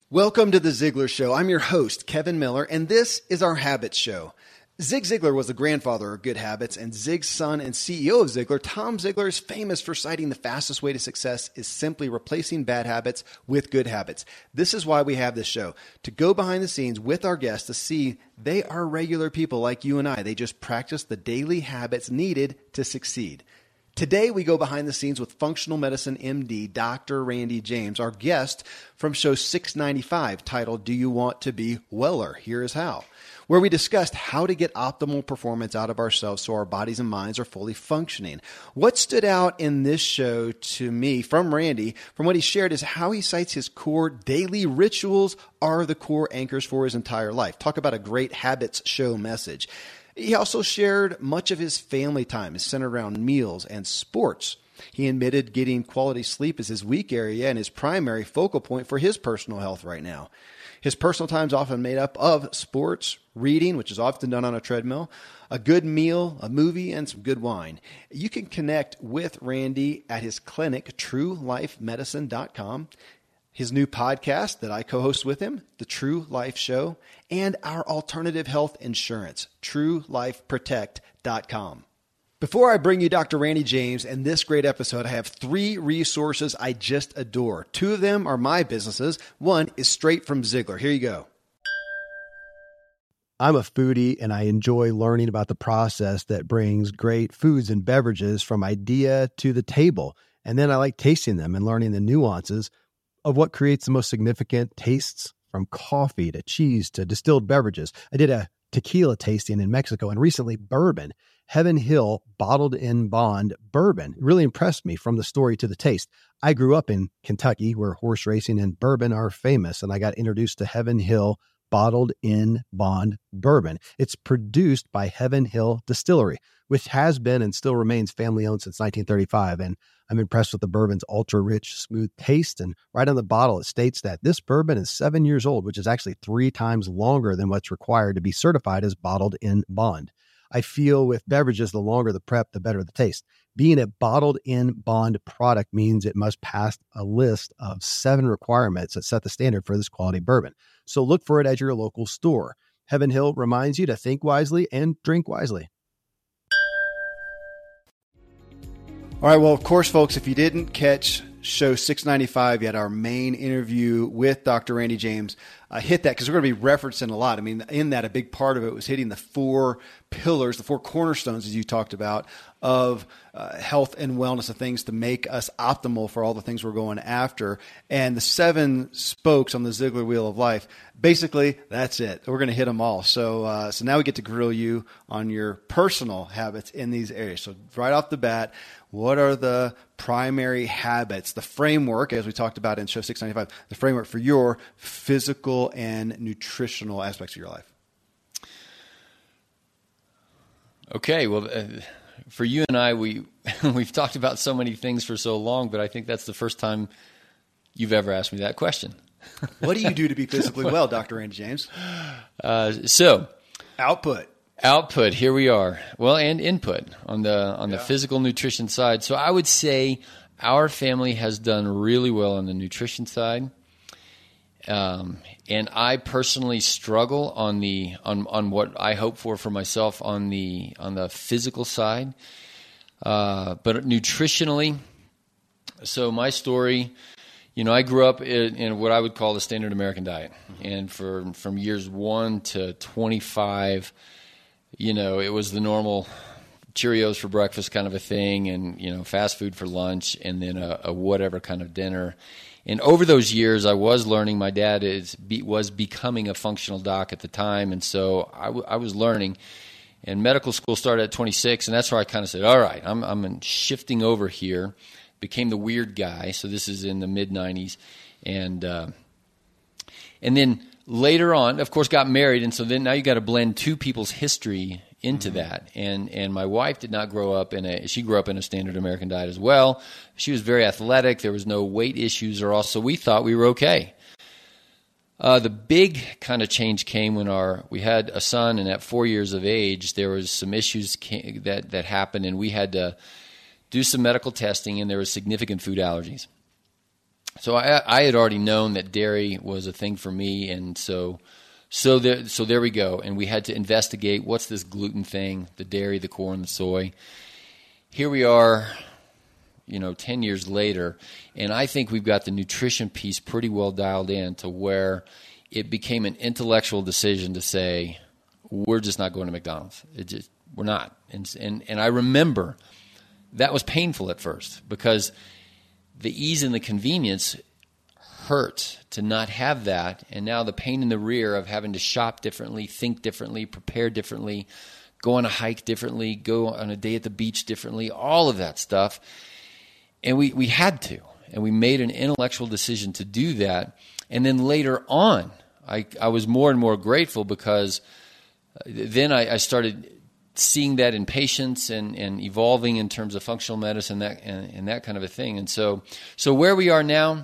Welcome to The Ziglar Show. I'm your host, Kevin Miller, and this is our Habits Show. Zig Ziglar was the grandfather of good habits, and Zig's son and CEO of Ziglar, Tom Ziglar, is famous for citing the fastest way to success is simply replacing bad habits with good habits. This is why we have this show, to go behind the scenes with our guests to see they are regular people like you and I. They just practice the daily habits needed to succeed. Today, we go behind the scenes with functional medicine MD, Dr. Randy James, our guest from show 695, titled, Do You Want to Be Weller? Here is How, where we discussed how to get optimal performance out of ourselves so our bodies and minds are fully functioning. What stood out in this show to me from Randy, from what he shared, is how he cites his core daily rituals are the core anchors for his entire life. Talk about a great habits show message. He also shared much of his family time is centered around meals and sports. He admitted getting quality sleep is his weak area and his primary focal point for his personal health right now. His personal time is often made up of sports, reading, which is often done on a treadmill, a good meal, a movie, and some good wine. You can connect with Randy at his clinic, TrueLifeMedicine.com. His new podcast that I co-host with him, The True Life Show, and our alternative health insurance, TrueLifeProtect.com. Before I bring you Dr. Randy James and this great episode, I have 3 resources I just adore. 2 of them are my businesses. One is straight from Ziglar. Here you go. I'm a foodie and I enjoy learning about the process that brings great foods and beverages from idea to the table. And then I like tasting them and learning the nuances of what creates the most significant tastes, from coffee to cheese to distilled beverages. I did a tequila tasting in Mexico and recently bourbon. Heaven Hill Bottled in Bond bourbon really impressed me from the story to the taste. I grew up in Kentucky where horse racing and bourbon are famous, and I got introduced to Heaven Hill Bottled in Bond bourbon. It's produced by Heaven Hill Distillery, which has been and still remains family-owned since 1935. And I'm impressed with the bourbon's ultra-rich, smooth taste. And right on the bottle, it states that this bourbon is 7 years old, which is actually 3 times longer than what's required to be certified as bottled in bond. I feel with beverages, the longer the prep, the better the taste. Being a bottled in bond product means it must pass a list of 7 requirements that set the standard for this quality bourbon. So look for it at your local store. Heaven Hill reminds you to think wisely and drink wisely. All right. Well, of course, folks, if you didn't catch show 695 yet, our main interview with Dr. Randy James, hit that because we're going to be referencing a lot. I mean, in that, a big part of it was hitting the 4 pillars, the 4 cornerstones, as you talked about, of health and wellness, the things to make us optimal for all the things we're going after. And the 7 spokes on the Ziglar Wheel of Life, basically, that's it. We're going to hit them all. So now we get to grill you on your personal habits in these areas. So right off the bat, what are the primary habits, the framework, as we talked about in show 695, the framework for your physical and nutritional aspects of your life? Okay, well, for you and I, we've talked about so many things for so long, but I think that's the first time you've ever asked me that question. What do you do to be physically well, Dr. Randy James? Output, here we are. Well, and input on the physical nutrition side. So I would say our family has done really well on the nutrition side. And I personally struggle on what I hope for myself on the physical side. But nutritionally, so my story, I grew up in what I would call the standard American diet. And from years 1 to 25, it was the normal Cheerios for breakfast kind of a thing, and, fast food for lunch, and then a whatever kind of dinner. And over those years, I was learning. My dad was becoming a functional doc at the time, and so I was learning. And medical school started at 26, and that's where I kind of said, all right, I'm shifting over here. Became the weird guy, so this is in the mid-'90s. And then later on, of course, got married, and so then now you got to blend 2 people's history into that. And my wife did not grow up she grew up in a standard American diet as well. She was very athletic. There was no weight issues or all, so we thought we were okay. The big kind of change came when we had a son, and at 4 years of age, there was some issues that happened, and we had to do some medical testing, and there was significant food allergies. So I had already known that dairy was a thing for me, and so there we go. And we had to investigate, what's this gluten thing, the dairy, the corn, the soy. Here we are, 10 years later, and I think we've got the nutrition piece pretty well dialed in to where it became an intellectual decision to say, we're just not going to McDonald's. We're not. And I remember that was painful at first, because the ease and the convenience hurt to not have that, and now the pain in the rear of having to shop differently, think differently, prepare differently, go on a hike differently, go on a day at the beach differently, all of that stuff. And we had to, and we made an intellectual decision to do that. And then later on, I was more and more grateful, because then I started seeing that in patients and evolving in terms of functional medicine and that kind of a thing. And so where we are now,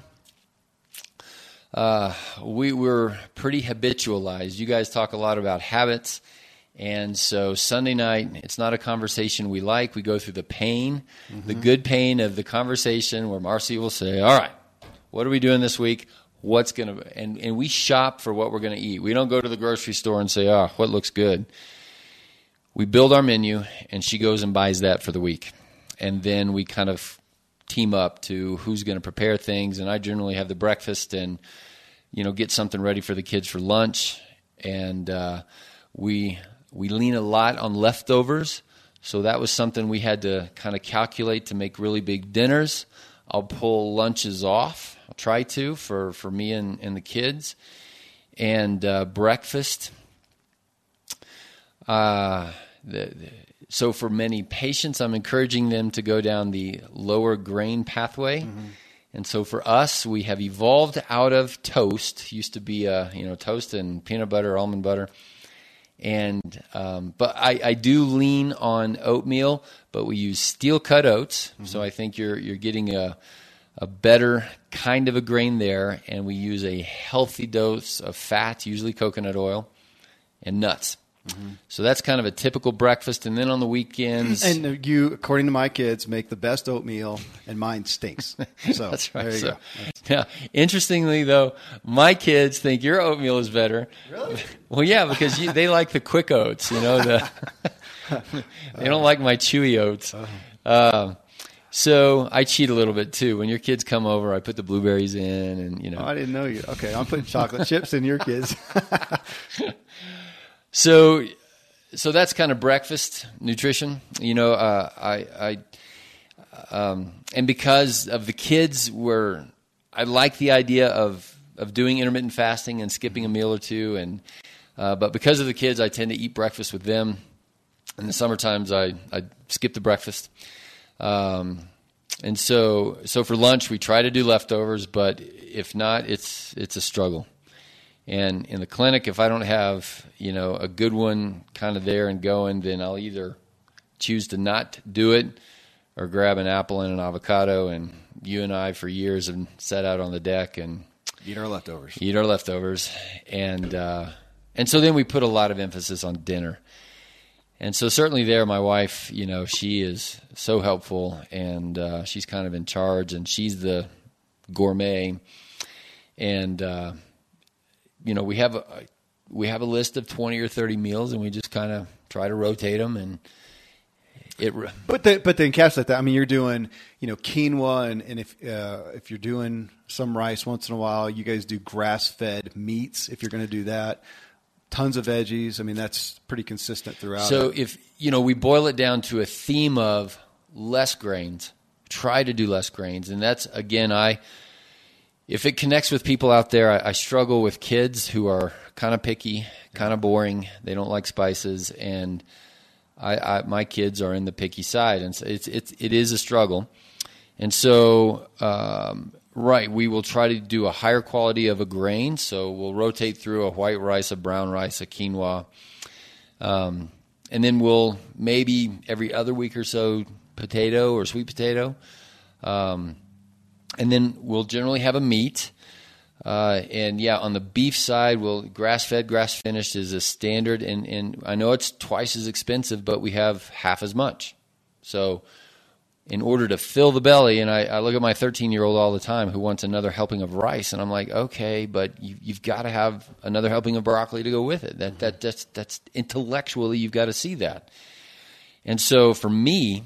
we're pretty habitualized. You guys talk a lot about habits. And so Sunday night, it's not a conversation we like. We go through the pain, the good pain of the conversation, where Marcy will say, all right, what are we doing this week? And we shop for what we're going to eat. We don't go to the grocery store and say, what looks good? We build our menu, and she goes and buys that for the week. And then we kind of team up to who's going to prepare things. And I generally have the breakfast and, get something ready for the kids for lunch. And we lean a lot on leftovers. So that was something we had to kind of calculate to make really big dinners. I'll pull lunches off. I'll try to for me and the kids. And breakfast. So for many patients, I'm encouraging them to go down the lower grain pathway. And so for us, we have evolved out of toast. Used to be toast and peanut butter, almond butter. And but I do lean on oatmeal, but we use steel cut oats. So I think you're getting a better kind of a grain there, and we use a healthy dose of fat, usually coconut oil, and nuts. So that's kind of a typical breakfast. And then on the weekends... And you, according to my kids, make the best oatmeal, and mine stinks. So that's right. There you go. Now, interestingly, though, my kids think your oatmeal is better. Really? Well, yeah, because they like the quick oats. They don't like my chewy oats. So I cheat a little bit, too. When your kids come over, I put the blueberries in. And Oh, I didn't know you. Okay, I'm putting chocolate chips in your kids. So that's kind of breakfast nutrition, and because of the kids, I like the idea of doing intermittent fasting and skipping a meal or two, but because of the kids, I tend to eat breakfast with them. In the summer times, I skip the breakfast, and so for lunch we try to do leftovers, but if not, it's a struggle. And in the clinic, if I don't have, a good one kind of there and going, then I'll either choose to not do it or grab an apple and an avocado. And you and I, for years, have sat out on the deck and eat our leftovers. And so then we put a lot of emphasis on dinner. And so certainly there, my wife, she is so helpful, and she's kind of in charge, and she's the gourmet. And we have a list of 20 or 30 meals, and we just kind of try to rotate them. And but to encapsulate that, I mean, you're doing quinoa, and if you're doing some rice once in a while, you guys do grass-fed meats. If you're going to do that, tons of veggies. I mean, that's pretty consistent throughout. So if we boil it down to a theme of less grains, try to do less grains, and that's again If it connects with people out there, I struggle with kids who are kind of picky, kind of boring. They don't like spices, and my kids are in the picky side, and so it is a struggle. And so, we will try to do a higher quality of a grain. So we'll rotate through a white rice, a brown rice, a quinoa, and then we'll maybe every other week or so potato or sweet potato. And then we'll generally have a meat. On the beef side, grass-fed, grass-finished is a standard. And I know it's twice as expensive, but we have half as much. So in order to fill the belly, and I look at my 13-year-old all the time who wants another helping of rice, and I'm like, okay, but you've got to have another helping of broccoli to go with it. That's intellectually, you've got to see that. And so for me,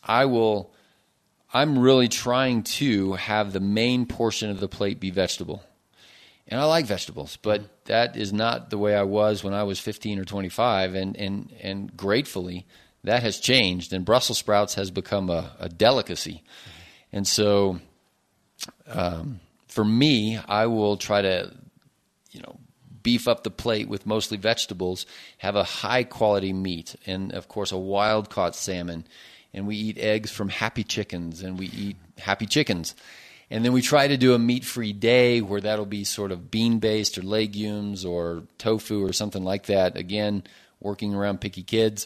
I'm really trying to have the main portion of the plate be vegetable. And I like vegetables, but that is not the way I was when I was 15 or 25, and gratefully, that has changed, and Brussels sprouts has become a delicacy. And so for me, I will try to, beef up the plate with mostly vegetables, have a high-quality meat, and, of course, a wild-caught salmon. And we eat eggs from Happy Chickens, and we eat Happy Chickens. And then we try to do a meat-free day where that'll be sort of bean-based or legumes or tofu or something like that. Again, working around picky kids.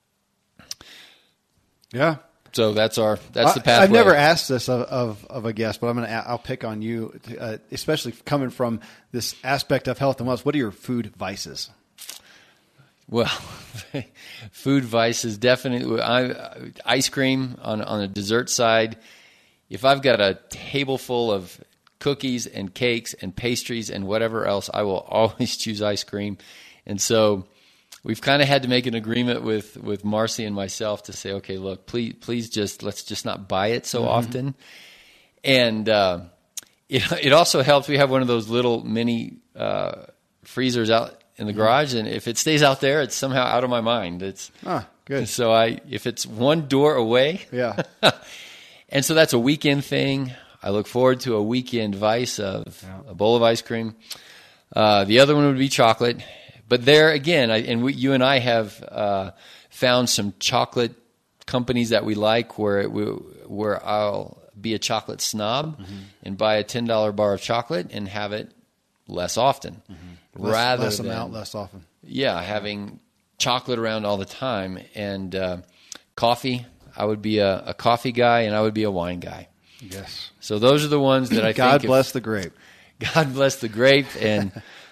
Yeah. So that's the pathway. I've never asked this of a guest, but I'll pick on you, especially coming from this aspect of health and wellness. What are your food vices? Well, food vices definitely. Ice cream on the dessert side. If I've got a table full of cookies and cakes and pastries and whatever else, I will always choose ice cream. And so we've kind of had to make an agreement with Marcy and myself to say, okay, look, please let's just not buy it so often. And it also helps. We have one of those little mini freezers out in the garage, and if it stays out there, it's somehow out of my mind. It's good. So if it's one door away, yeah. And so that's a weekend thing. I look forward to a weekend vice of a bowl of ice cream. The other one would be chocolate. But there again, you and I have found some chocolate companies that we like where I'll be a chocolate snob and buy a $10 bar of chocolate and have it less often. Less amount, less often. Yeah, having chocolate around all the time. And coffee, I would be a coffee guy and I would be a wine guy. Yes. So those are the ones that I think. God bless the grape. God bless the grape. And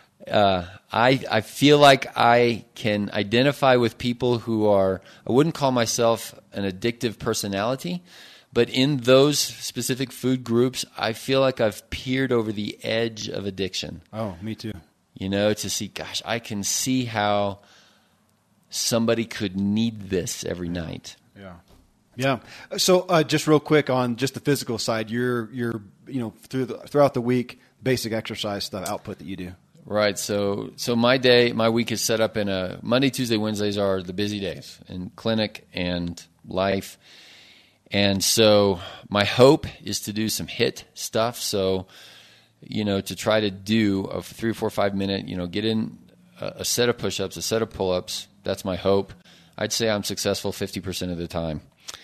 I feel like I can identify with people who I wouldn't call myself an addictive personality, but in those specific food groups, I feel like I've peered over the edge of addiction. Oh, me too. To see, gosh, I can see how somebody could need this every night. Yeah. Yeah. So just real quick on just the physical side, you're throughout the week, basic exercise stuff, output that you do. Right. So my week is set up in a Monday, Tuesday, Wednesdays are the busy days in clinic and life. And so my hope is to do some HIIT stuff. So, to try to do a 3 or 4 or 5 minute, get in a set of push-ups, a set of pull-ups. That's my hope. I'd say I'm successful 50% of the time.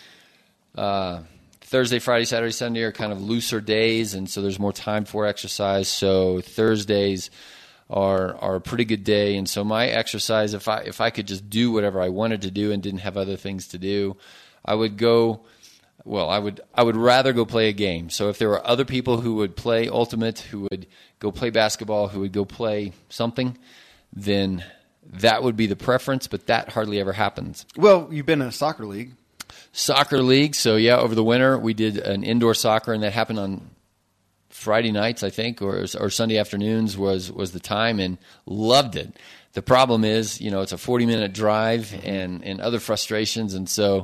Thursday, Friday, Saturday, Sunday are kind of looser days, and so there's more time for exercise. So Thursdays are a pretty good day, and so my exercise, if I could just do whatever I wanted to do and didn't have other things to do, I would go. Well, I would rather go play a game. So if there were other people who would play Ultimate, who would go play basketball, who would go play something, then that would be the preference, but that hardly ever happens. Well, you've been in a soccer league. Soccer league. So, over the winter we did an indoor soccer, and that happened on Friday nights, I think, or Sunday afternoons was the time, and loved it. The problem is, it's a 40-minute drive and other frustrations, and so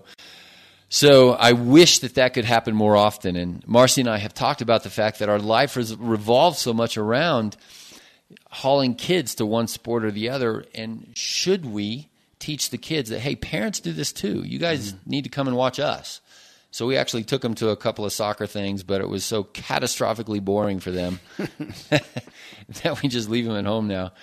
I wish that could happen more often. And Marcy and I have talked about the fact that our life revolves so much around hauling kids to one sport or the other. And should we teach the kids that, hey, parents do this too. You guys need to come and watch us. So we actually took them to a couple of soccer things, but it was so catastrophically boring for them that we just leave them at home now.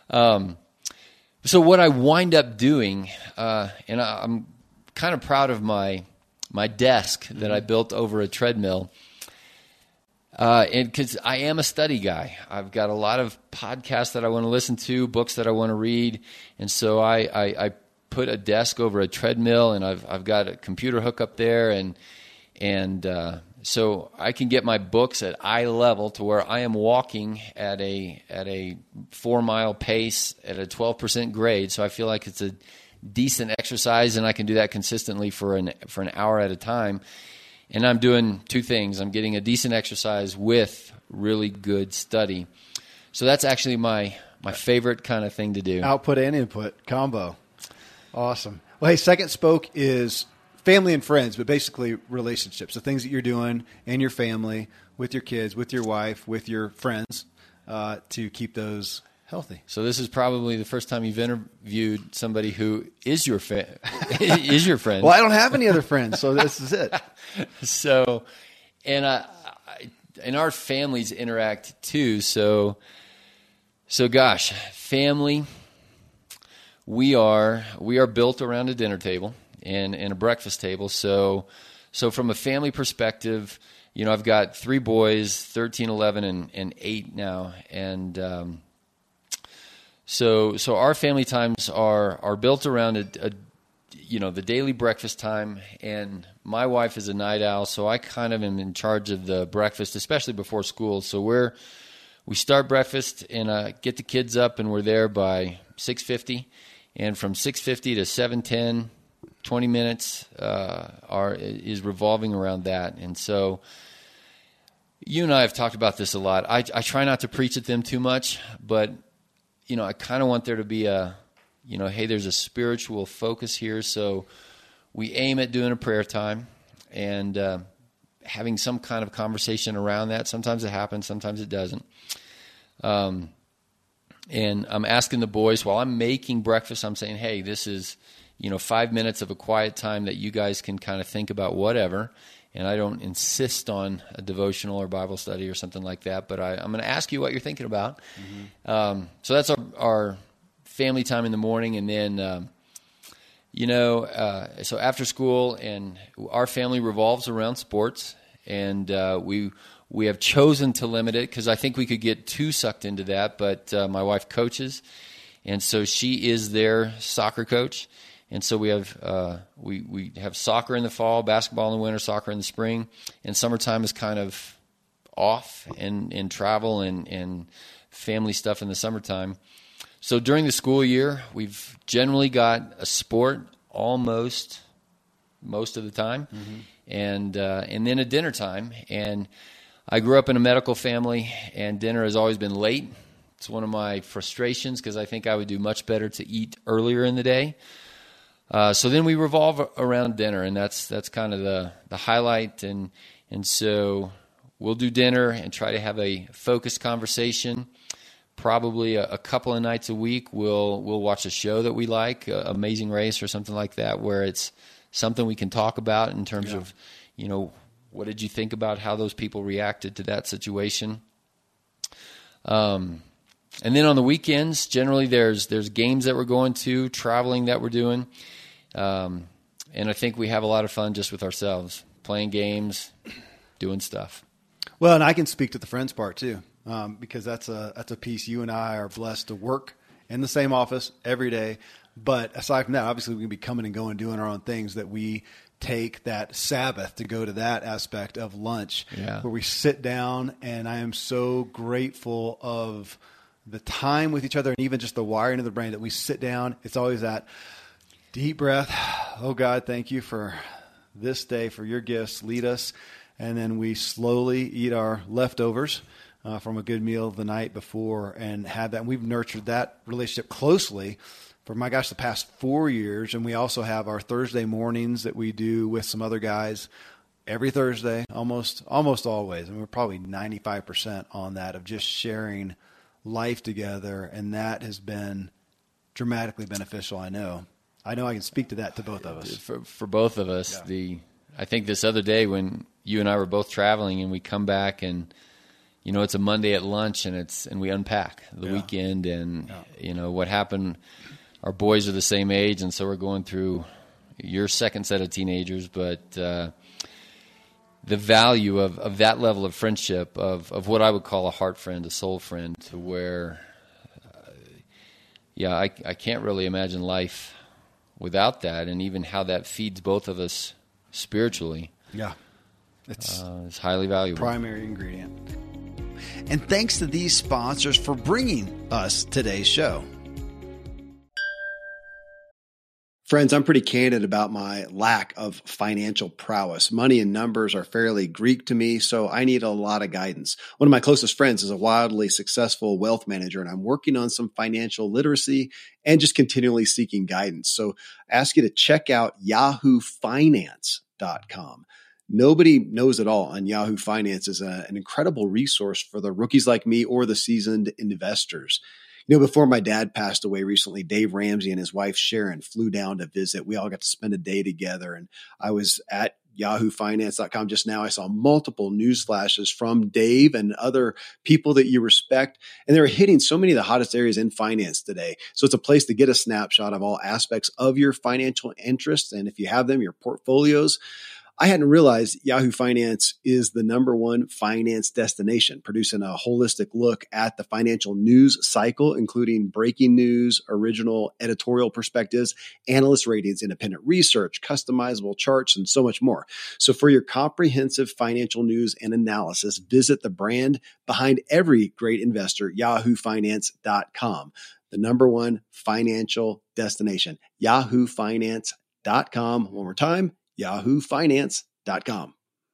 So what I wind up doing, and I'm kind of proud of my desk that I built over a treadmill. And because I am a study guy, I've got a lot of podcasts that I want to listen to, books that I want to read, and so I put a desk over a treadmill, and I've got a computer hook up there, and so I can get my books at eye level to where I am walking at a 4-mile pace at a 12% grade. So I feel like it's a decent exercise, and I can do that consistently for an hour at a time. And I'm doing two things. I'm getting a decent exercise with really good study. So that's actually my favorite kind of thing to do. Output and input combo. Awesome. Well, hey, Second Spoke is family and friends, but basically relationships. The things that you're doing in your family, with your kids, with your wife, with your friends, to keep those healthy. So this is probably the first time you've interviewed somebody who is your is your friend. Well, I don't have any other friends, so this is it. So, and our families interact too. So gosh, family. We are built around a dinner table and a breakfast table. So from a family perspective, I've got 3 boys, 13, 11, and 8 now, and so our family times are built around the daily breakfast time. And my wife is a night owl, so I kind of am in charge of the breakfast, especially before school. So we start breakfast and get the kids up, and we're there by 6:50. And from 6:50 to 7:10, 20 minutes is revolving around that. And so you and I have talked about this a lot. I try not to preach at them too much, but I kind of want there to be hey, there's a spiritual focus here. So we aim at doing a prayer time and having some kind of conversation around that. Sometimes it happens, sometimes it doesn't. And I'm asking the boys while I'm making breakfast, I'm saying, hey, this is, 5 minutes of a quiet time that you guys can kind of think about whatever. And I don't insist on a devotional or Bible study or something like that, but I'm going to ask you what you're thinking about. Mm-hmm. So that's our family time in the morning. And then, so after school, and our family revolves around sports, and we have chosen to limit it because I think we could get too sucked into that. But my wife coaches, and so she is their soccer coach. And so we have we have soccer in the fall, basketball in the winter, soccer in the spring, and summertime is kind of off and travel and family stuff in the summertime. So during the school year, we've generally got a sport almost most of the time, mm-hmm. and then a dinner time. And I grew up in a medical family, and dinner has always been late. It's one of my frustrations because I think I would do much better to eat earlier in the day. So then we revolve around dinner, and that's kind of the highlight. And so we'll do dinner and try to have a focused conversation. Probably a couple of nights a week, we'll watch a show that we like, Amazing Race or something like that, where it's something we can talk about in terms of, what did you think about how those people reacted to that situation? And then on the weekends, generally there's games that we're going to, traveling that we're doing. And I think we have a lot of fun just with ourselves, playing games, doing stuff. Well, and I can speak to the friends part too, because that's a piece you and I are blessed to work in the same office every day. But aside from that, obviously we can be coming and going, doing our own things, that we take that Sabbath to go to that aspect of lunch, where we sit down, and I am so grateful of the time with each other, and even just the wiring of the brain that we sit down. It's always that deep breath. Oh God, thank you for this day, for your gifts. Lead us. And then we slowly eat our leftovers from a good meal the night before and have that. And we've nurtured that relationship closely for, my gosh, the past 4 years. And we also have our Thursday mornings that we do with some other guys every Thursday, almost always. And we're probably 95% on that, of just sharing life together, and that has been dramatically beneficial. I know I can speak to that to both of us. For both of us, I think this other day when you and I were both traveling, and we come back, and it's a Monday at lunch, and we unpack the weekend, and what happened. Our boys are the same age, and so we're going through your second set of teenagers, but the value of that level of friendship, of what I would call a heart friend, a soul friend, to where, I can't really imagine life without that, and even how that feeds both of us spiritually. Yeah. It's highly valuable. Primary ingredient. And thanks to these sponsors for bringing us today's show. Friends, I'm pretty candid about my lack of financial prowess. Money and numbers are fairly Greek to me, so I need a lot of guidance. One of my closest friends is a wildly successful wealth manager, and I'm working on some financial literacy and just continually seeking guidance. So I ask you to check out yahoofinance.com. Nobody knows it all on Yahoo Finance is an incredible resource for the rookies like me or the seasoned investors. Before my dad passed away recently, Dave Ramsey and his wife Sharon flew down to visit. We all got to spend a day together, and I was at yahoofinance.com just now. I saw multiple news flashes from Dave and other people that you respect, and they were hitting so many of the hottest areas in finance today. So it's a place to get a snapshot of all aspects of your financial interests, and if you have them, your portfolios. I hadn't realized Yahoo Finance is the #1 finance destination, producing a holistic look at the financial news cycle, including breaking news, original editorial perspectives, analyst ratings, independent research, customizable charts, and so much more. So for your comprehensive financial news and analysis, visit the brand behind every great investor, yahoofinance.com, the #1 financial destination, yahoofinance.com. One more time, yahoofinance.com.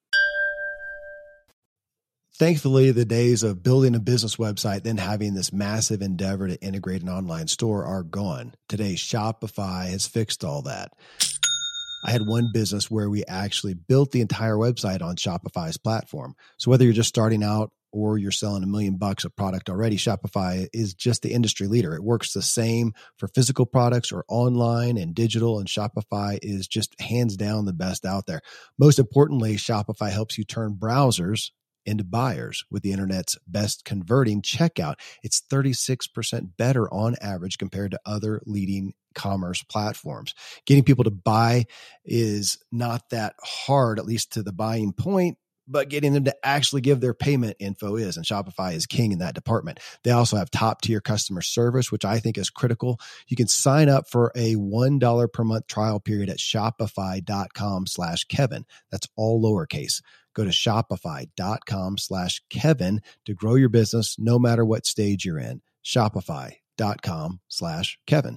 Thankfully, the days of building a business website, then having this massive endeavor to integrate an online store are gone. Today, Shopify has fixed all that. I had one business where we actually built the entire website on Shopify's platform. So whether you're just starting out or you're selling $1 million of product already, Shopify is just the industry leader. It works the same for physical products or online and digital, and Shopify is just hands down the best out there. Most importantly, Shopify helps you turn browsers into buyers with the internet's best converting checkout. It's 36% better on average compared to other leading commerce platforms. Getting people to buy is not that hard, at least to the buying point, but getting them to actually give their payment info is, and Shopify is king in that department. They also have top tier customer service, which I think is critical. You can sign up for a $1 per month trial period at shopify.com/Kevin. That's all lowercase. Go to shopify.com/Kevin to grow your business no matter what stage you're in. Shopify.com/Kevin.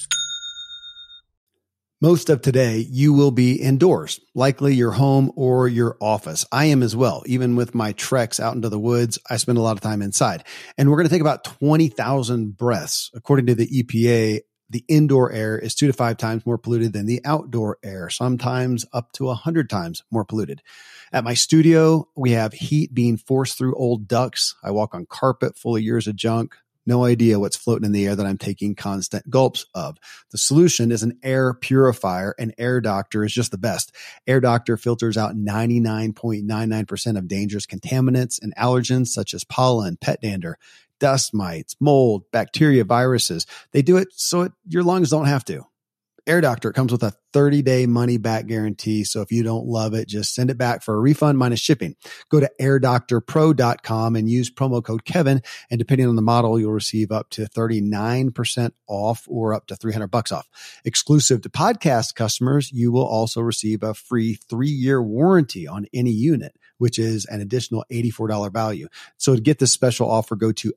Most of today, you will be indoors, likely your home or your office. I am as well. Even with my treks out into the woods, I spend a lot of time inside. And we're going to take about 20,000 breaths. According to the EPA, the indoor air is 2 to 5 times more polluted than the outdoor air, sometimes up to 100 times more polluted. At my studio, we have heat being forced through old ducts. I walk on carpet full of years of junk. No idea what's floating in the air that I'm taking constant gulps of. The solution is an air purifier, and Air Doctor is just the best. Air Doctor filters out 99.99% of dangerous contaminants and allergens such as pollen, pet dander, dust mites, mold, bacteria, viruses. They do it so your lungs don't have to. Air Doctor comes with a 30-day money-back guarantee, so if you don't love it, just send it back for a refund minus shipping. Go to airdoctorpro.com and use promo code Kevin, and depending on the model, you'll receive up to 39% off or up to $300 off. Exclusive to podcast customers, you will also receive a free 3-year warranty on any unit, which is an additional $84 value. So to get this special offer, go to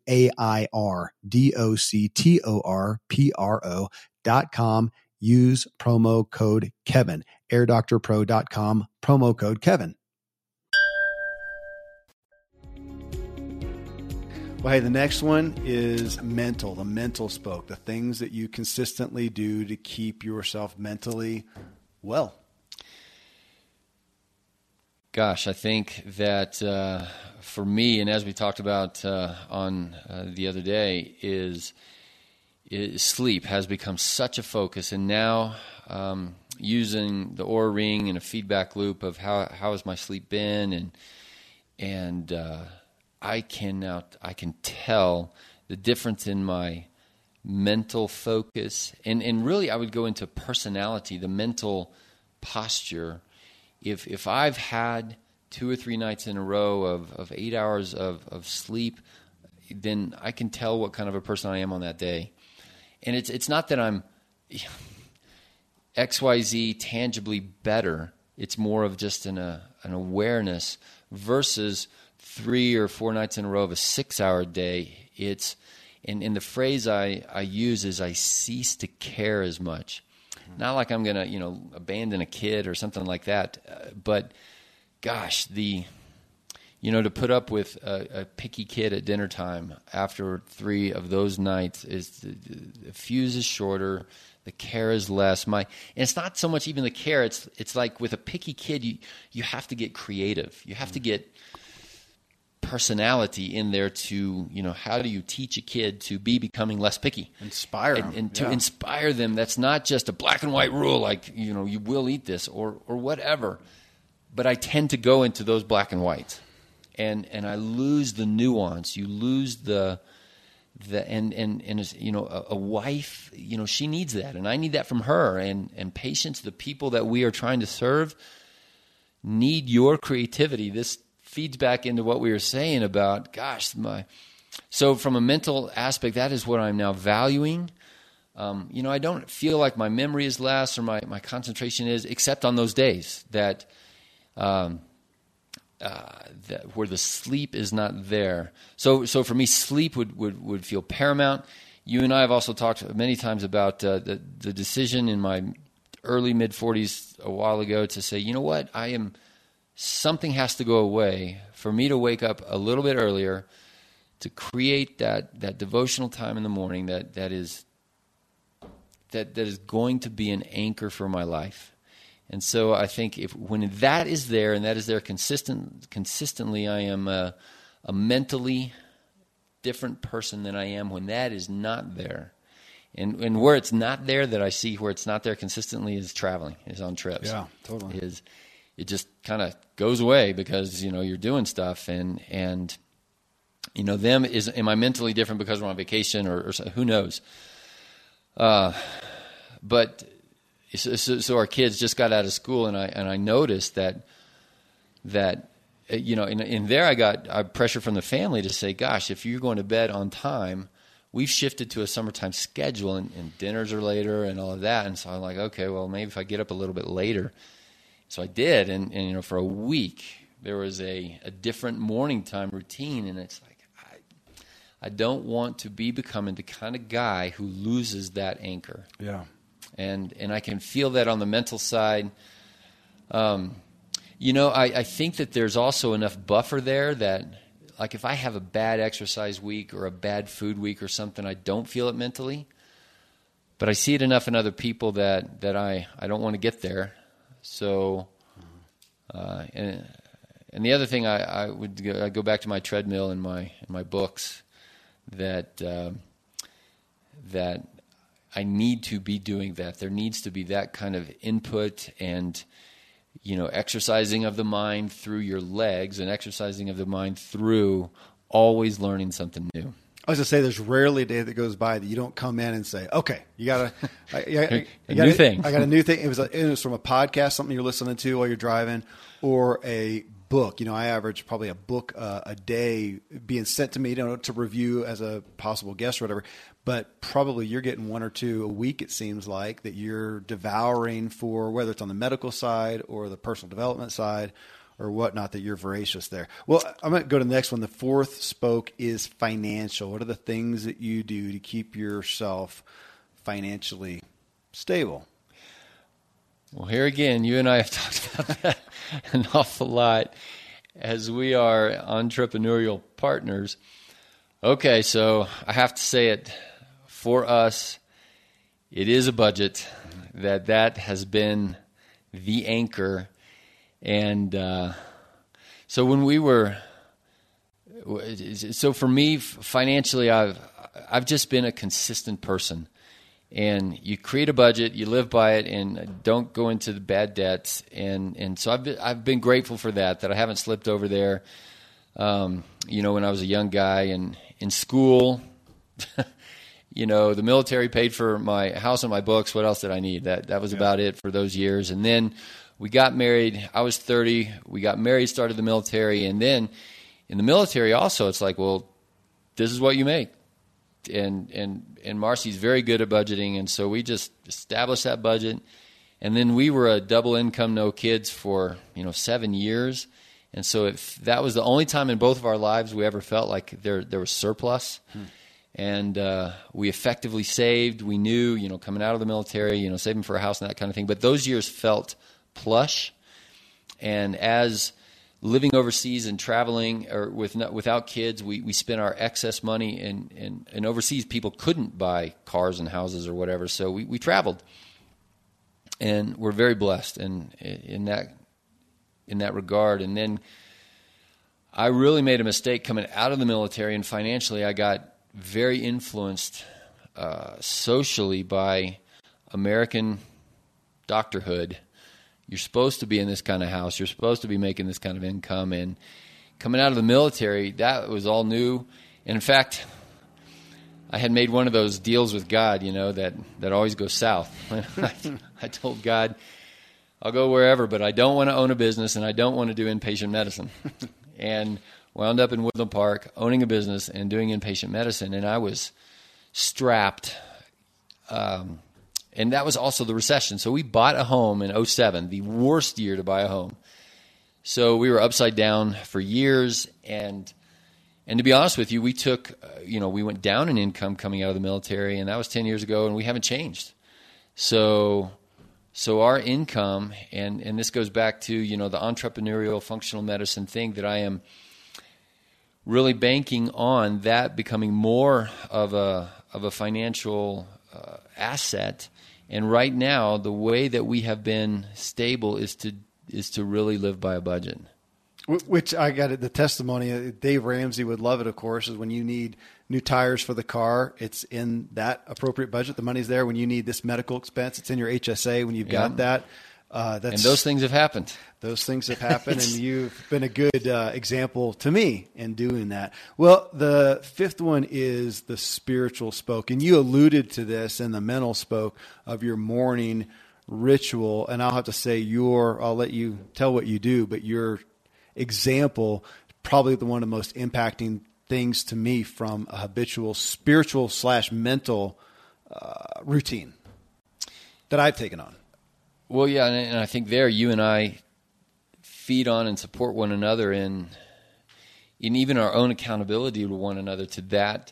airdoctorpro.com. Use promo code Kevin. airdoctorpro.com, promo code Kevin. Well, hey, the next one is mental, the mental spoke, the things that you consistently do to keep yourself mentally well. Gosh, I think that for me, and as we talked about on the other day, is sleep has become such a focus, and now using the Oura Ring and a feedback loop of how has my sleep been, and I can tell the difference in my mental focus, and really I would go into personality, the mental posture. If I've had 2 or 3 nights in a row of 8 hours of sleep, then I can tell what kind of a person I am on that day. And it's not that I'm XYZ tangibly better. It's more of just an awareness versus 3 or 4 nights in a row of a 6-hour day. And the phrase I use is I cease to care as much. Not like I'm going to, abandon a kid or something like that. But gosh, to put up with a picky kid at dinner time after 3 of those nights is the fuse is shorter, the care is less. And it's not so much even the care. It's like with a picky kid, you have to get creative. You have to get personality in there to, how do you teach a kid to be becoming less picky? Inspire them. And to inspire them, that's not just a black and white rule like, you will eat this or whatever. But I tend to go into those black and whites. And I lose the nuance. You lose a wife, she needs that, and I need that from her. And patients, the people that we are trying to serve, need your creativity. This feeds back into what we were saying about, so from a mental aspect, that is what I'm now valuing. I don't feel like my memory is less or my concentration is, except on those days that where the sleep is not there. So for me, sleep would feel paramount. You and I have also talked many times about the decision in my early mid-40s a while ago to say, you know what, something has to go away for me to wake up a little bit earlier to create that devotional time in the morning that is going to be an anchor for my life. And so I think when that is there and that is there consistently, I am a mentally different person than I am when that is not there. And where it's not there, that I see where it's not there consistently is traveling, is on trips. Yeah, totally. It just kind of goes away because, you're doing stuff and am I mentally different because we're on vacation or who knows? But so our kids just got out of school and I noticed that in there I got pressure from the family to say, gosh, if you're going to bed on time, we've shifted to a summertime schedule and dinners are later and all of that. And so I'm like, okay, well, maybe if I get up a little bit later. So I did. And for a week, there was a different morning time routine. And it's like, I don't want to be becoming the kind of guy who loses that anchor. Yeah. And I can feel that on the mental side. I think that there's also enough buffer there that, like, if I have a bad exercise week or a bad food week or something, I don't feel it mentally. But I see it enough in other people that I don't want to get there. So, and the other thing I go back to my treadmill in my books that I need to be doing that. There needs to be that kind of input and, exercising of the mind through your legs and exercising of the mind through always learning something new. I was going to say, there's rarely a day that goes by that you don't come in and say, okay, you got a new thing. I got a new thing. It was from a podcast, something you're listening to while you're driving, or a book. I average probably a book a day being sent to me, to review as a possible guest or whatever. But probably you're getting 1 or 2 a week, it seems like, that you're devouring for, whether it's on the medical side or the personal development side or whatnot, that you're voracious there. Well, I'm going to go to the next one. The 4th spoke is financial. What are the things that you do to keep yourself financially stable? Well, here again, you and I have talked about that an awful lot as we are entrepreneurial partners. Okay, so I have to say it, for us, it is a budget. That has been the anchor. And so when we were, so for me, financially, I've just been a consistent person. And you create a budget, you live by it, and don't go into the bad debts. And so I've been grateful for that I haven't slipped over there. When I was a young guy and in school, the military paid for my house and my books. What else did I need? That was about it for those years. And then we got married. I was 30. We got married, started the military. And then in the military also, it's like, well, this is what you make. And Marcy's very good at budgeting. And so we just established that budget. And then we were a double income, no kids for, 7 years. And so that was the only time in both of our lives we ever felt like there was surplus. And we effectively saved. We knew, coming out of the military, saving for a house and that kind of thing. But those years felt plush. And as living overseas and traveling or without kids, we spent our excess money. And overseas, people couldn't buy cars and houses or whatever. So we traveled. And we're very blessed in that regard. And then I really made a mistake coming out of the military, and financially I got very influenced socially by American doctorhood. You're supposed to be in this kind of house. You're supposed to be making this kind of income. And coming out of the military, that was all new. And in fact, I had made one of those deals with God, that always goes south. I told God, I'll go wherever, but I don't want to own a business and I don't want to do inpatient medicine. And wound up in Woodland Park owning a business and doing inpatient medicine. And I was strapped. And that was also the recession. So we bought a home in 2007, the worst year to buy a home. So we were upside down for years. And to be honest with you, we took, we went down in income coming out of the military, and that was 10 years ago, and we haven't changed. So our income, and this goes back to, the entrepreneurial functional medicine thing that I am really banking on, that becoming more of a financial asset. And right now, the way that we have been stable is to really live by a budget. Which I got the testimony. Dave Ramsey would love it, of course, is when you need new tires for the car, it's in that appropriate budget. The money's there. When you need this medical expense, it's in your HSA when you've got that. And those things have happened. Those things have happened, and you've been a good example to me in doing that. Well, the fifth one is the spiritual spoke. And you alluded to this in the mental spoke of your morning ritual. And I'll have to say I'll let you tell what you do, but your example, probably one of the most impacting things to me from a habitual spiritual / mental routine that I've taken on. Well, yeah, and I think there you and I feed on and support one another in even our own accountability to one another to that.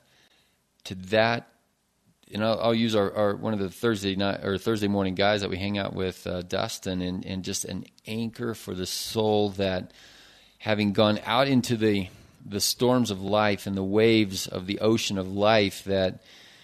And I'll use our one of the Thursday morning guys that we hang out with, Dustin, and just an anchor for the soul that, having gone out into the storms of life and the waves of the ocean of life, that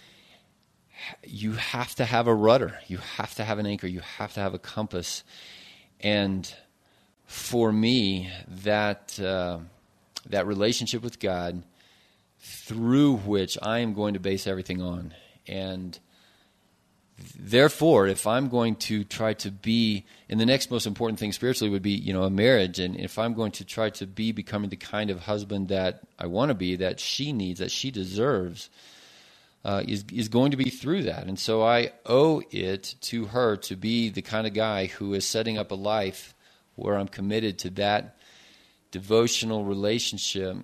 you have to have a rudder, you have to have an anchor, you have to have a compass. And for me, that relationship with God, through which I am going to base everything on. And therefore, if I'm going to try to be, and the next most important thing spiritually would be, a marriage. And if I'm going to try to be becoming the kind of husband that I want to be, that she needs, that she deserves, is going to be through that. And so I owe it to her to be the kind of guy who is setting up a life where I'm committed to that devotional relationship.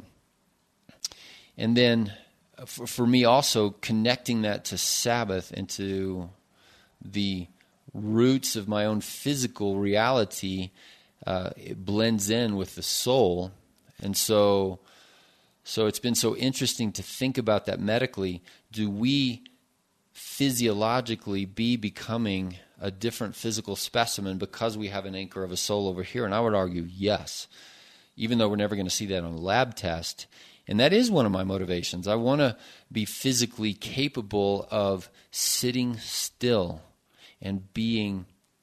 And then for me also connecting that to Sabbath and to the roots of my own physical reality, it blends in with the soul. And so it's been so interesting to think about that medically. Do we physiologically be becoming a different physical specimen because we have an anchor of a soul over here? And I would argue yes, even though we're never going to see that on a lab test. And that is one of my motivations. I want to be physically capable of sitting still and being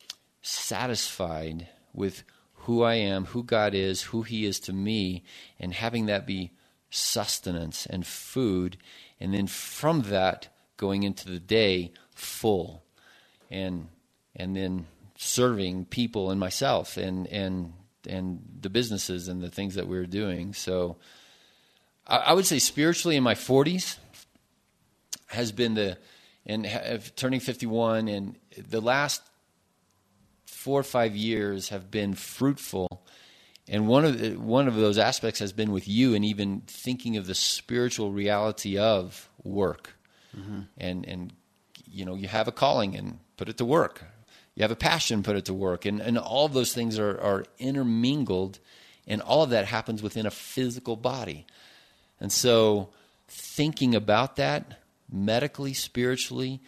satisfied with who I am, who God is, who He is to me, and having that be sustenance and food, and then from that going into the day full, and then serving people and myself and the businesses and the things that we're doing. So I would say spiritually in my 40s has been turning 51, and the last 4 or 5 years have been fruitful. And one of those aspects has been with you, and even thinking of the spiritual reality of work. Mm-hmm. And you have a calling, and put it to work. You have a passion, put it to work. And all of those things are intermingled, and all of that happens within a physical body. And so thinking about that medically, spiritually,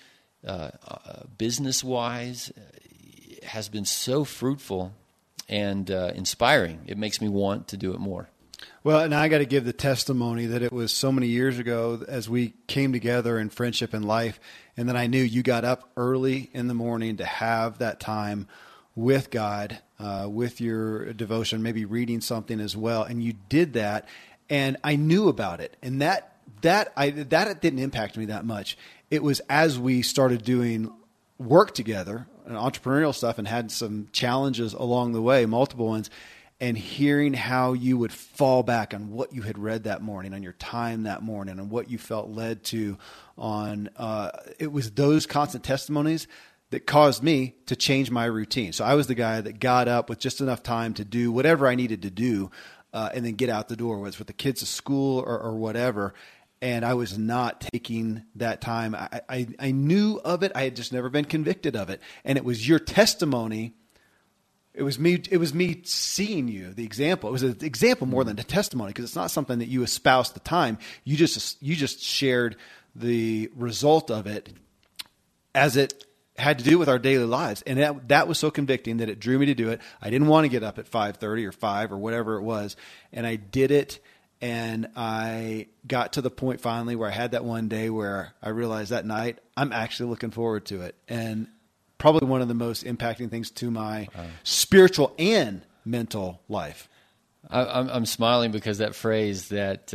business-wise, has been so fruitful and inspiring. It makes me want to do it more. Well, and I got to give the testimony that it was so many years ago as we came together in friendship and life, and then I knew you got up early in the morning to have that time with God, with your devotion, maybe reading something as well, and you did that, and I knew about it, and that didn't impact me that much. It was as we started doing work together and entrepreneurial stuff and had some challenges along the way, multiple ones, and hearing how you would fall back on what you had read that morning, on your time that morning, and what you felt led to on, it was those constant testimonies that caused me to change my routine. So I was the guy that got up with just enough time to do whatever I needed to do, and then get out the door, whether it's with the kids to school or whatever. And I was not taking that time. I knew of it. I had just never been convicted of it. And it was your testimony. It was me seeing you, the example. It was an example more than a testimony, because it's not something that you espoused at the time. You just shared the result of it as it had to do with our daily lives. And that was so convicting that it drew me to do it. I didn't want to get up at 5:30 or 5 or whatever it was. And I did it. And I got to the point finally where I had that one day where I realized that night I'm actually looking forward to it. And probably one of the most impacting things to my spiritual and mental life. I'm smiling because that phrase that,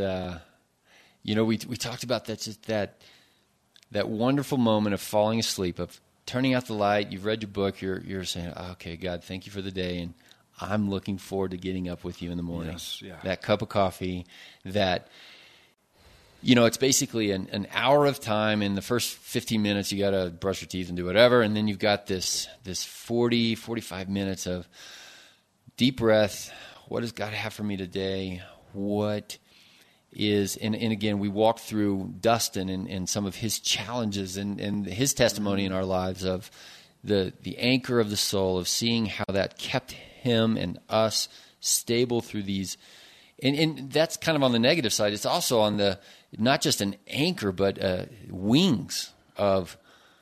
we talked about that, just that wonderful moment of falling asleep, of turning out the light. You've read your book. You're saying, okay, God, thank you for the day. And I'm looking forward to getting up with you in the morning. Yes, yeah. That cup of coffee, that, it's basically an hour of time. In the first 15 minutes, you got to brush your teeth and do whatever. And then you've got this 40, 45 minutes of deep breath. What does God have for me today? What is, and again, we walk through Dustin and some of his challenges and his testimony in our lives of the anchor of the soul, of seeing how that kept him and us stable through these, and that's kind of on the negative side. It's also on the, not just an anchor, but wings of,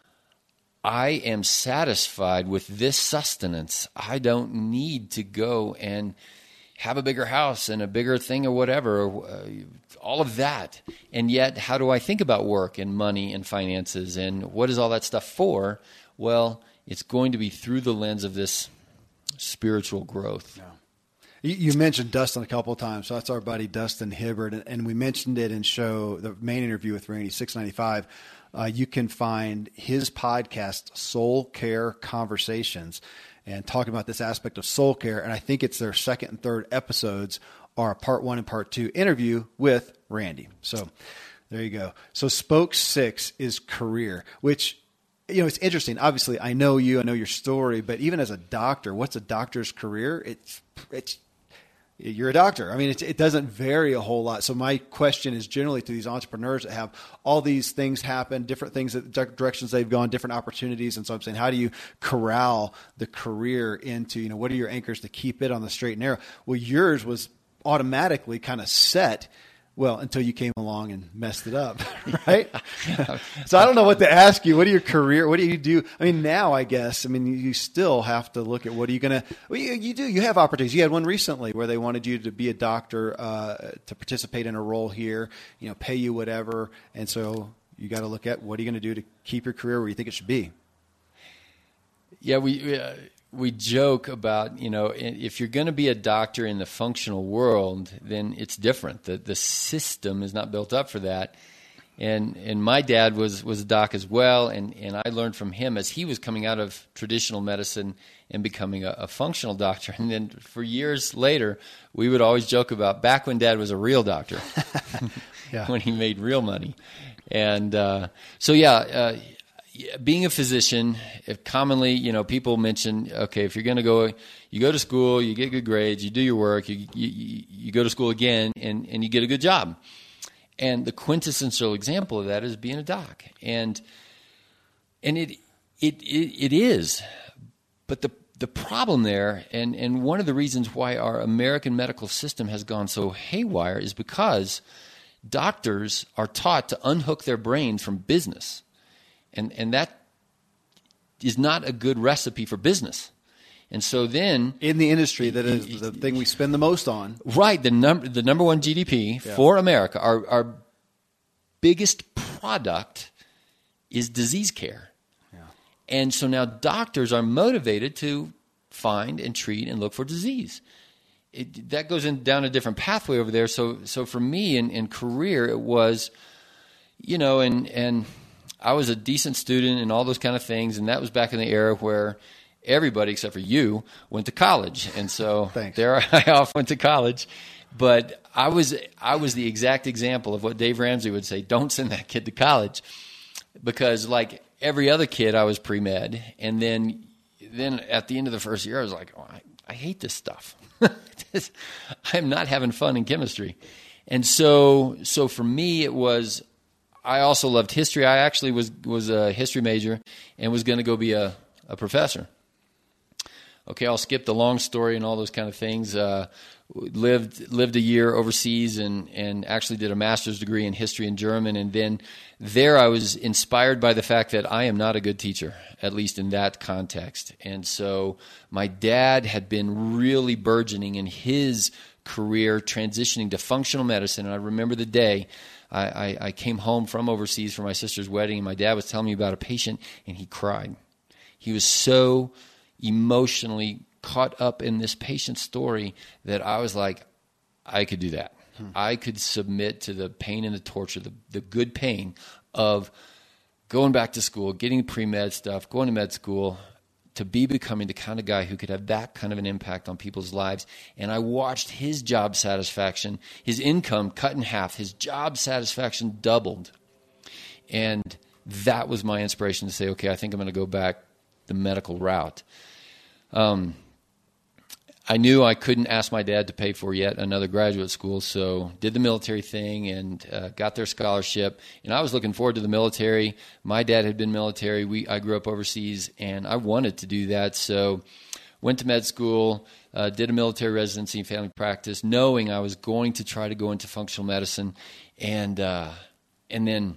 I am satisfied with this sustenance. I don't need to go and have a bigger house and a bigger thing or whatever, all of that. And yet, how do I think about work and money and finances and what is all that stuff for? Well, it's going to be through the lens of this spiritual growth. Yeah. You mentioned Dustin a couple of times. So that's our buddy Dustin Hibbard, and we mentioned it in the main interview with Randy, 695. You can find his podcast, Soul Care Conversations, and talking about this aspect of soul care. And I think it's their second and third episodes are part 1 and part 2 interview with Randy. So there you go. So spoke 6 is career, which, it's interesting. Obviously, I know you, I know your story, but even as a doctor, what's a doctor's career? It's you're a doctor. I mean, it doesn't vary a whole lot. So my question is generally to these entrepreneurs that have all these things happen, different things, directions they've gone, different opportunities. And so I'm saying, how do you corral the career into, what are your anchors to keep it on the straight and narrow? Well, yours was automatically kind of set. Well, until you came along and messed it up, right? So I don't know what to ask you. What are your career? What do you do? I mean, now I guess, you still have to look at what are you going to, well, you have opportunities. You had one recently where they wanted you to be a doctor, to participate in a role here, pay you whatever. And so you got to look at what are you going to do to keep your career where you think it should be? Yeah, we joke about, if you're going to be a doctor in the functional world, then it's different. The system is not built up for that. And my dad was a doc as well, and I learned from him as he was coming out of traditional medicine and becoming a functional doctor. And then for years later, we would always joke about back when Dad was a real doctor, when he made real money. And being a physician, commonly, people mention, okay, if you're going to go, you go to school, you get good grades, you do your work, you go to school again, and you get a good job. And the quintessential example of that is being a doc. And it is. But the problem there, and one of the reasons why our American medical system has gone so haywire is because Doctors are taught to unhook their brains from business, and that is not a good recipe for business. And so then, in the industry that is the thing we spend the most on, right? The number one GDP for America, our biggest product is disease care. Yeah. And so now doctors are motivated to find and treat and look for disease. That goes down a different pathway over there. So for me in career, it was, and I was a decent student and all those kind of things. And that was back in the era where everybody except for you went to college. And so there I off went to college. But I was the exact example of what Dave Ramsey would say, don't send that kid to college. Because like every other kid, I was pre-med. And then at the end of the first year, I was like, I hate this stuff. I'm not having fun in chemistry. And so for me, it was, I also loved history. I actually was a history major and was going to go be a professor. Okay, I'll skip the long story and all those kind of things. Lived a year overseas and actually did a master's degree in history in German. And then there I was inspired by the fact that I am not a good teacher, at least in that context. And so my dad had been really burgeoning in his career, transitioning to functional medicine. And I remember the day I came home from overseas for my sister's wedding, and my dad was telling me about a patient, and he cried. He was so emotionally caught up in this patient's story that I was like, I could do that. I could submit to the pain and the torture, the good pain of going back to school, getting pre-med stuff, going to med school, to be becoming the kind of guy who could have that kind of an impact on people's lives. And I watched his job satisfaction, his income cut in half, his job satisfaction doubled. And that was my inspiration to say, okay, I think I'm going to go back the medical route. I knew I couldn't ask my dad to pay for yet another graduate school, so did the military thing and got their scholarship. And I was looking forward to the military. My dad had been military. I grew up overseas, and I wanted to do that. So went to med school, did a military residency in family practice, knowing I was going to try to go into functional medicine, and then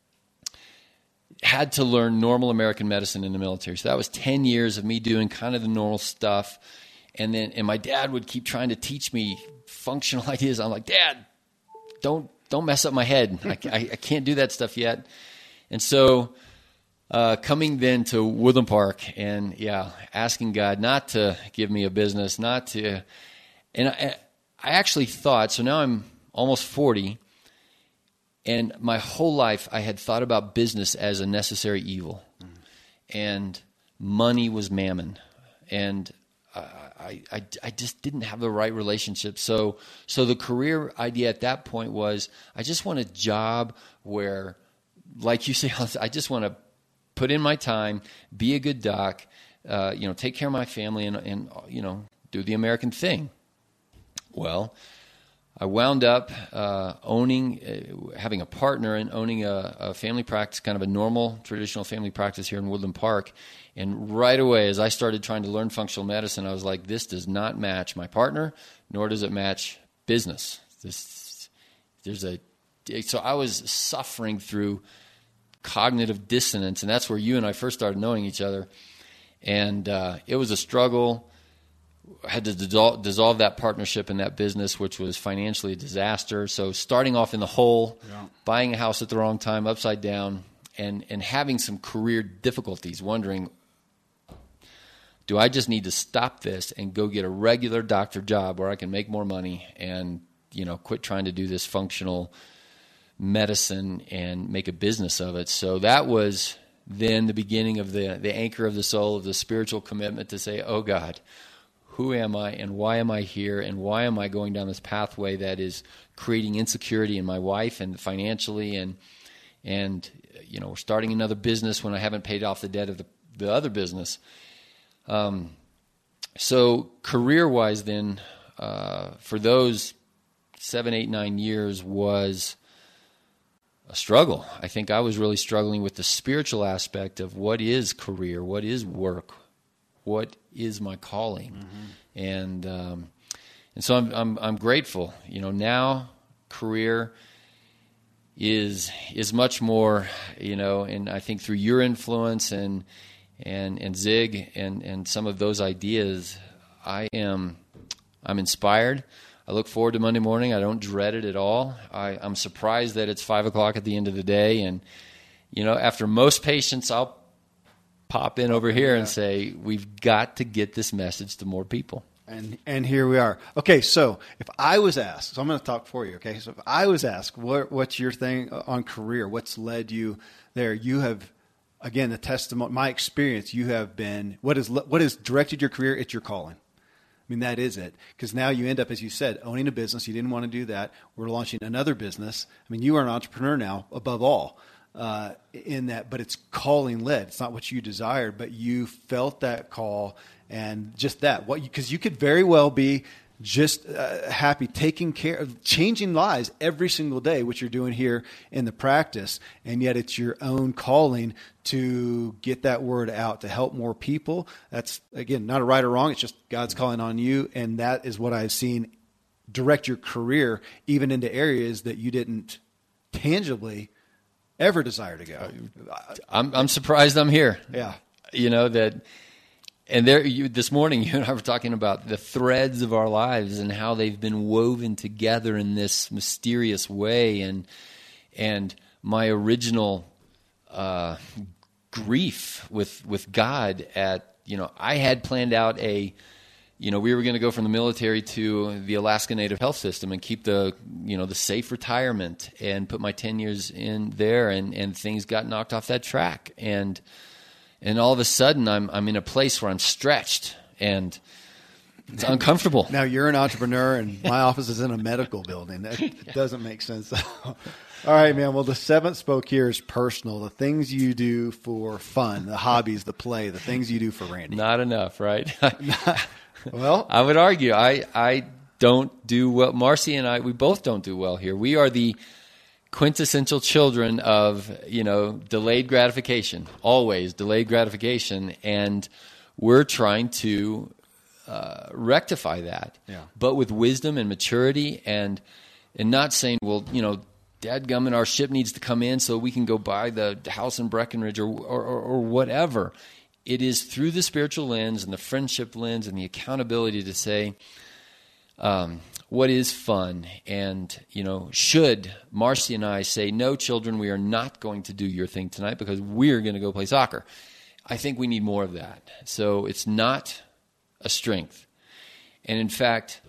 had to learn normal American medicine in the military. So that was 10 years of me doing kind of the normal stuff. And my dad would keep trying to teach me functional ideas. I'm like, Dad, don't mess up my head. I can't do that stuff yet. And so coming then to Woodland Park and asking God not to give me a business, not to, and I actually thought, so now I'm almost 40, and my whole life I had thought about business as a necessary evil, and money was mammon, and I just didn't have the right relationship. So the career idea at that point was, I just want a job where, like you say, I just want to put in my time, be a good doc, take care of my family, and do the American thing. Well, I wound up having a partner and owning a family practice, kind of a normal, traditional family practice here in Woodland Park. And right away, as I started trying to learn functional medicine, I was like, this does not match my partner, nor does it match business. So I was suffering through cognitive dissonance, and that's where you and I first started knowing each other. And it was a struggle. I had to dissolve that partnership in that business, which was financially a disaster. So starting off in the hole, buying a house at the wrong time, upside down, and having some career difficulties, wondering, do I just need to stop this and go get a regular doctor job where I can make more money and, quit trying to do this functional medicine and make a business of it? So that was then the beginning of the anchor of the soul, of the spiritual commitment to say, oh God, who am I and why am I here and why am I going down this pathway that is creating insecurity in my wife and financially and we're starting another business when I haven't paid off the debt of the other business. So career-wise then, for those 7, 8, 9 years was a struggle. I think I was really struggling with the spiritual aspect of what is career, what is work, what is my calling, and so I'm grateful. Now career is much more, and I think through your influence and Zig and some of those ideas, I'm inspired. I look forward to Monday morning. I don't dread it at all. I'm surprised that it's 5 o'clock at the end of the day, and after most patients, I'll pop in over here and say, we've got to get this message to more people. And here we are. Okay, so if I was asked, so I'm going to talk for you, okay? So if I was asked, what's your thing on career? What's led you there? You have, again, the testimony, my experience, you have been, what has directed your career? It's your calling. I mean, that is it. Because now you end up, as you said, owning a business. You didn't want to do that. We're launching another business. I mean, you are an entrepreneur now, above all, in that, but it's calling led. It's not what you desired, but you felt that call. And just that, because you could very well be just happy taking care of changing lives every single day, which you're doing here in the practice, and yet it's your own calling to get that word out to help more people. That's, again, not a right or wrong. It's just God's calling on you, and that is what I've seen direct your career even into areas that you didn't tangibly ever desire to go. I'm surprised I'm here. Yeah, that. And this morning, you and I were talking about the threads of our lives and how they've been woven together in this mysterious way. And my original grief with God I had planned out we were going to go from the military to the Alaska Native Health System and keep the safe retirement and put my 10 years in there, and things got knocked off that track. And all of a sudden, I'm in a place where I'm stretched, and it's uncomfortable. Now, you're an entrepreneur, and my office is in a medical building. It doesn't make sense. All right, man. Well, the seventh spoke here is personal. The things you do for fun, the hobbies, the play, the things you do for Randy. Not enough, right? Well, I would argue I don't do well. Marcy and we both don't do well here. We are the quintessential children of, delayed gratification, always delayed gratification. And we're trying to rectify that, but with wisdom and maturity and not saying, well, dadgummit, our ship needs to come in so we can go buy the house in Breckenridge or whatever. It is through the spiritual lens and the friendship lens and the accountability to say, what is fun? And, should Marcy and I say, no, children, we are not going to do your thing tonight because we're going to go play soccer. I think we need more of that. So it's not a strength. And in fact,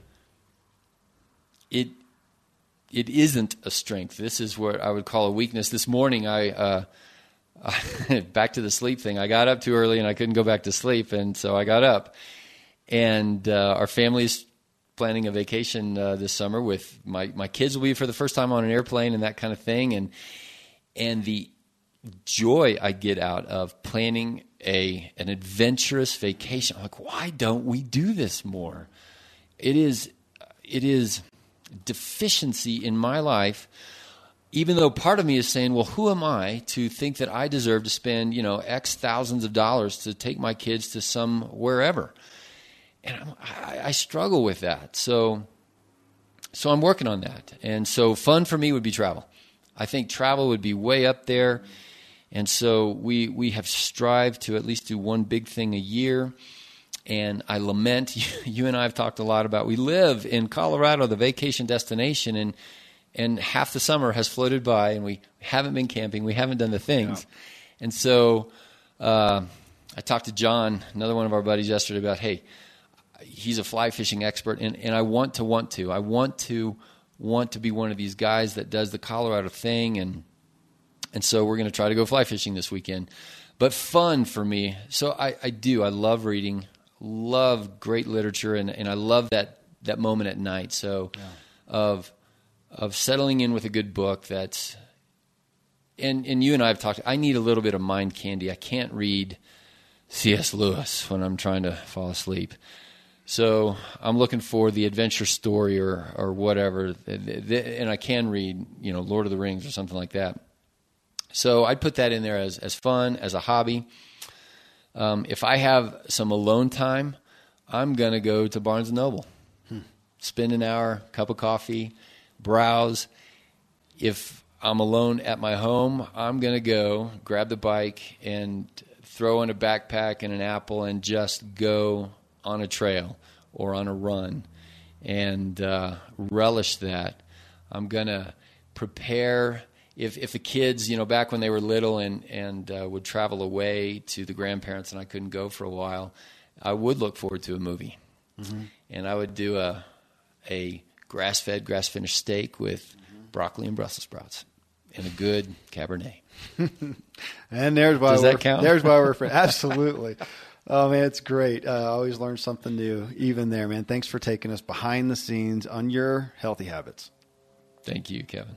it isn't a strength. This is what I would call a weakness. This morning, back to the sleep thing. I got up too early and I couldn't go back to sleep. And so I got up, and our family's planning a vacation this summer with my kids will be for the first time on an airplane and that kind of thing, and the joy I get out of planning an adventurous vacation. I'm like, why don't we do this more? It is deficiency in my life, even though part of me is saying, well, who am I to think that I deserve to spend X thousands of dollars to take my kids to some wherever. And I struggle with that. So I'm working on that. And so fun for me would be travel. I think travel would be way up there. And so we have strived to at least do one big thing a year. And I lament, you and I have talked a lot about, we live in Colorado, the vacation destination, and half the summer has floated by, and we haven't been camping. We haven't done the things. Yeah. And so I talked to John, another one of our buddies, yesterday about, hey, he's a fly fishing expert, and I want to. I want to be one of these guys that does the Colorado thing, and so we're going to try to go fly fishing this weekend. But fun for me, so I do. I love reading, love great literature, and I love that moment at night. So of settling in with a good book that's, and you and I have talked, I need a little bit of mind candy. I can't read C.S. Lewis when I'm trying to fall asleep. So I'm looking for the adventure story or whatever, and I can read, Lord of the Rings or something like that. So I'd put that in there as fun, as a hobby. If I have some alone time, I'm going to go to Barnes & Noble, spend an hour, cup of coffee, browse. If I'm alone at my home, I'm going to go grab the bike and throw in a backpack and an apple and just go on a trail or on a run and relish that. I'm going to prepare. If the kids, back when they were little and would travel away to the grandparents and I couldn't go for a while, I would look forward to a movie. Mm-hmm. And I would do a grass-fed, grass-finished steak with broccoli and Brussels sprouts and a good Cabernet. And there's why Does that count? There's why we're friends. Absolutely. Oh, man, it's great. I always learn something new, even there, man. Thanks for taking us behind the scenes on your healthy habits. Thank you, Kevin.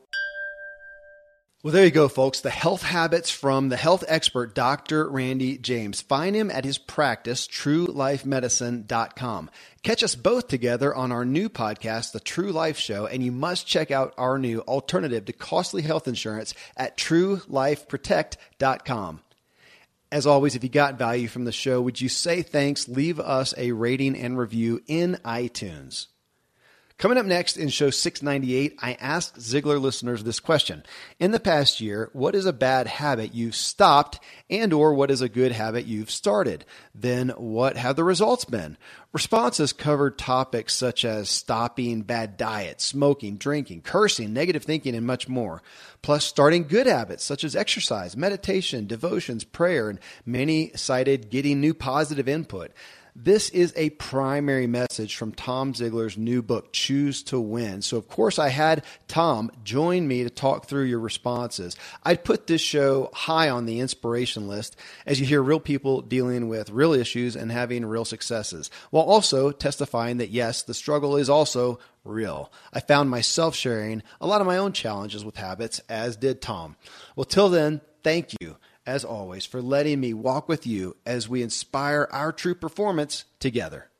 Well, there you go, folks. The health habits from the health expert, Dr. Randy James. Find him at his practice, TrueLifeMedicine.com. Catch us both together on our new podcast, The True Life Show, and you must check out our new alternative to costly health insurance at TrueLifeProtect.com. As always, if you got value from the show, would you say thanks? Leave us a rating and review in iTunes. Coming up next in show 698, I asked Ziglar listeners this question. In the past year, what is a bad habit you've stopped and or what is a good habit you've started? Then what have the results been? Responses covered topics such as stopping bad diets, smoking, drinking, cursing, negative thinking, and much more. Plus starting good habits such as exercise, meditation, devotions, prayer, and many cited getting new positive input. This is a primary message from Tom Ziglar's new book, Choose to Win. So, of course, I had Tom join me to talk through your responses. I'd put this show high on the inspiration list as you hear real people dealing with real issues and having real successes, while also testifying that, yes, the struggle is also real. I found myself sharing a lot of my own challenges with habits, as did Tom. Well, till then, thank you, as always, for letting me walk with you as we inspire our true performance together.